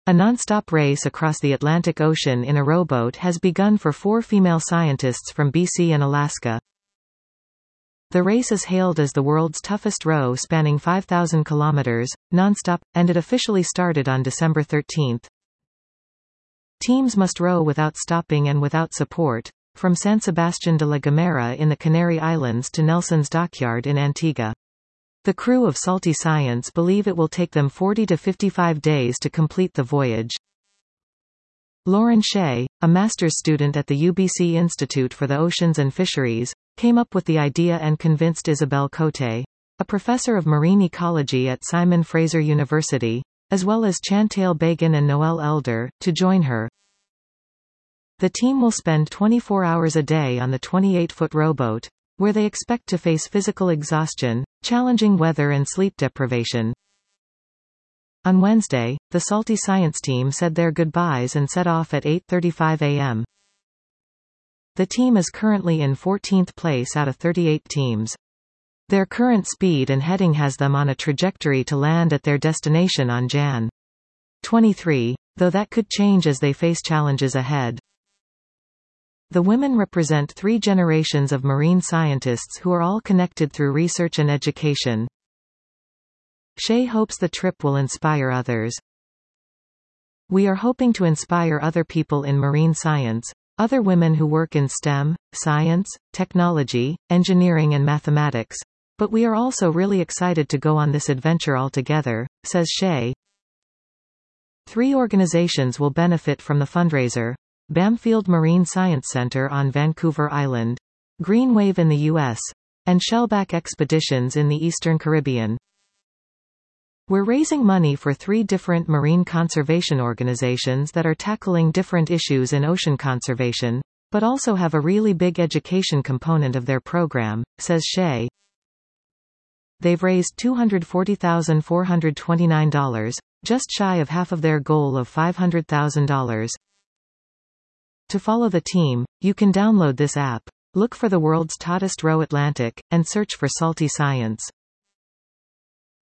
A non-stop race across the Atlantic Ocean in a rowboat has begun for 4 female scientists from BC and Alaska. The race is hailed as the world's toughest row, spanning 5,000 kilometers, non-stop, and it officially started on December 13. Teams must row without stopping and without support, from San Sebastián de la Gomera in the Canary Islands to Nelson's Dockyard in Antigua. The crew of Salty Science believe it will take them 40 to 55 days to complete the voyage. Lauren Shea, a master's student at the UBC Institute for the Oceans and Fisheries, came up with the idea and convinced Isabelle Cote, a professor of marine ecology at Simon Fraser University, as well as Chantal Began and Noelle Elder, to join her. The team will spend 24 hours a day on the 28-foot rowboat, where they expect to face physical exhaustion, challenging weather and sleep deprivation. On Wednesday, the Salty Science team said their goodbyes and set off at 8:35 a.m. The team is currently in 14th place out of 38 teams. Their current speed and heading has them on a trajectory to land at their destination on Jan. 23, though that could change as they face challenges ahead. The women represent 3 generations of marine scientists who are all connected through research and education. Shea hopes the trip will inspire others. We are hoping to inspire other people in marine science, other women who work in STEM, science, technology, engineering and mathematics. But we are also really excited to go on this adventure all together, says Shea. 3 organizations will benefit from the fundraiser: Bamfield Marine Science Center on Vancouver Island, Green Wave in the U.S., and Shellback Expeditions in the Eastern Caribbean. We're raising money for 3 different marine conservation organizations that are tackling different issues in ocean conservation, but also have a really big education component of their program, says Shea. They've raised $240,429, just shy of half of their goal of $500,000. To follow the team, you can download this app, look for the world's tautest row Atlantic, and search for Salty Science.